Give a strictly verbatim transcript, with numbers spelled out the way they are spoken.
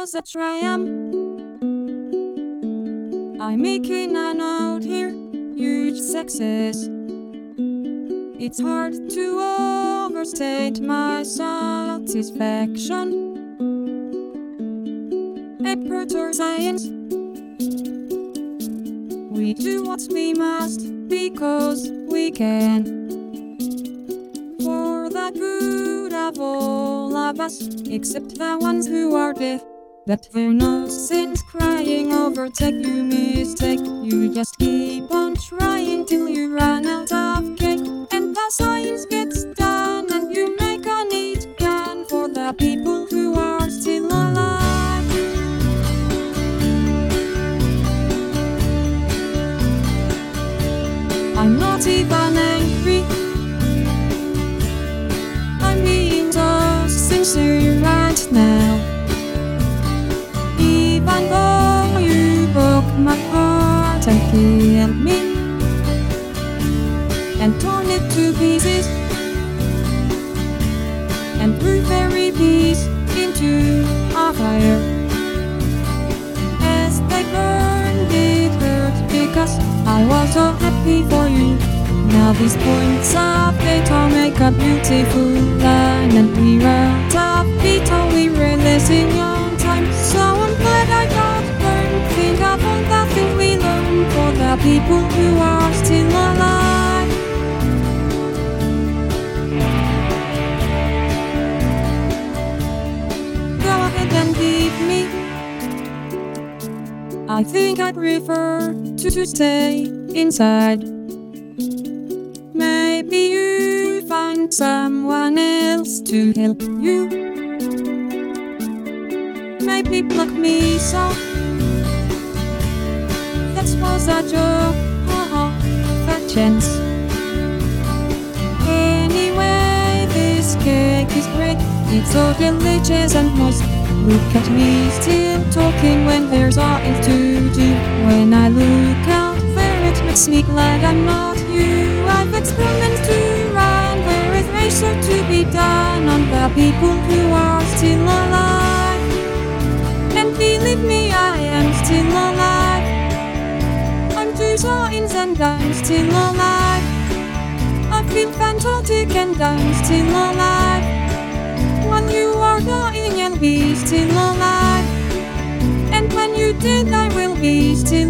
was a triumph. I'm making a note here, huge success. It's hard to overstate my satisfaction. Aperture science. We do what we must because we can. For the good of all of us, except the ones who are deaf. That their no sense crying over tech you mistake. You just keep on trying till you run out of cake. And the science gets done and you make a neat gun for the people who are still alive. I'm not even angry. I'm being so sincere right now. Even though you broke my heart and killed me and torn it to pieces and threw every piece into a fire. As they burned it hurt because I was so happy for you. Now these points of data make a beautiful line, and we're out of data, we're releasing on time. So I'm glad I got burned. Think of all the things we learned for the people who are still alive. Go ahead and leave me. I think I prefer to, to stay inside. Maybe you find someone else to help you. Maybe block me so that was a joke, haha, fat chance. Anyway, this cake is great. It's so delicious and moist. Look at me still talking when there's nothing to do. When I look out there, it makes me glad I'm not you. I've experiments to run, there is research to be done on the people who are still alive. And believe me, I am still alive. I'm two science and I'm still alive. I feel fantastic and I'm still alive. When you are dying, I'll be still alive. And when you did, I will be still